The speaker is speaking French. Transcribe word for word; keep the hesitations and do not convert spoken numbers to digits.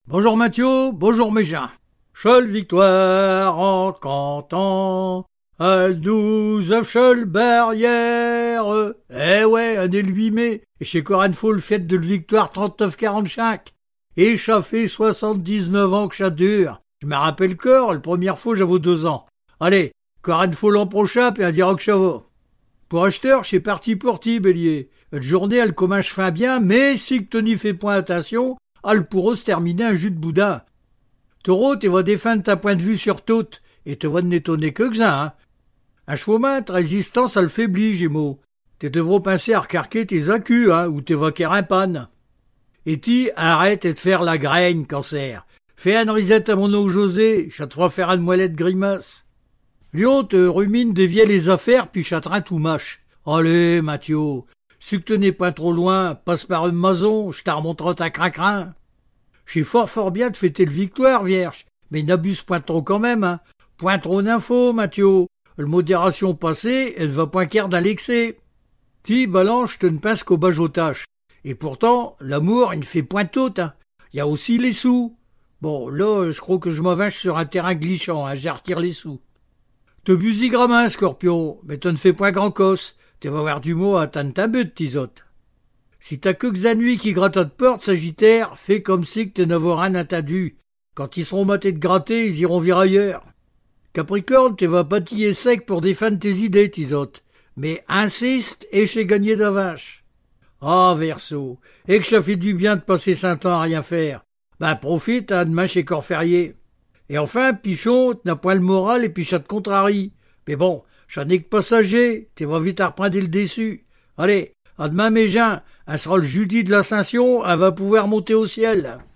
Bonjour Mathieu, bonjour Mégin. Cheul victoire en cantant, à douze cheul barrière. Eh ouais, un est le huit mai, et chez Corenfol, fête de victoire trente-neuf quarante-cinq. Et ça fait soixante-dix-neuf ans que ça dure. Je me rappelle corps, la première fois j'avais deux ans. Allez, Corenfol l'an prochain, puis à dire que ça va. Pour acheteur, c'est parti pour ti, bélier. Cette journée, elle commence fin bien, mais si que Tony fait point attention, elle pourra se terminer un jus de boudin. Taureau, tu vas défendre ta point de vue sur tout, et te vas n'étonner que ça, hein. Un chevaumin, ta résistance, elle faiblit, Gémeaux. Tu devras penser à recarquer tes accus, hein, ou tu vas qu'à un panne. Et ti, arrête de faire la graine, cancer. Fais une risette à mon oncle José, ça te fera faire une moellette grimace. Lion te rumine dévier les affaires, puis chatrin tout mâche. Allez, Mathieu, si que tu n'es pas trop loin, passe par une maison, je t'en remonterai ta crin-crin. J'ai fort fort bien de fêter le victoire, vierge, mais n'abuse point trop quand même, hein. Point trop d'infos, Mathieu. Le modération passée, elle va point qu'air dans l'excès. Ti, balanche, te ne pince qu'au bajotage. Et pourtant, l'amour, il ne fait point tout, hein. Il y a aussi les sous. Bon, là, je crois que je m'avinche sur un terrain glissant, hein, je retire les sous. Te busi gramin, Scorpion, mais te ne fais point grand cosse. Tu vas avoir du mot à atteindre ta butte, tisote. Si t'as que Xanui qui gratte à te porte, Sagittaire, fais comme si que t'en n'avais rien attendu. Quand ils seront matés de gratter, ils iront vir ailleurs. Capricorne, tu vas patiller sec pour défendre tes idées, tisote. Mais insiste et j'ai gagné d'avance. Ah, Verseau, et que ça fait du bien de passer cinq ans à rien faire. Ben, profite, à demain chez Corférier. Et enfin, Pichon, t'as point le moral et puis ça te contrarie. Mais bon, j'en ai que passager, tu vas vite à reprendre le déçu. Allez, à demain Mégin, elle sera le jeudi de l'Ascension, elle va pouvoir monter au ciel.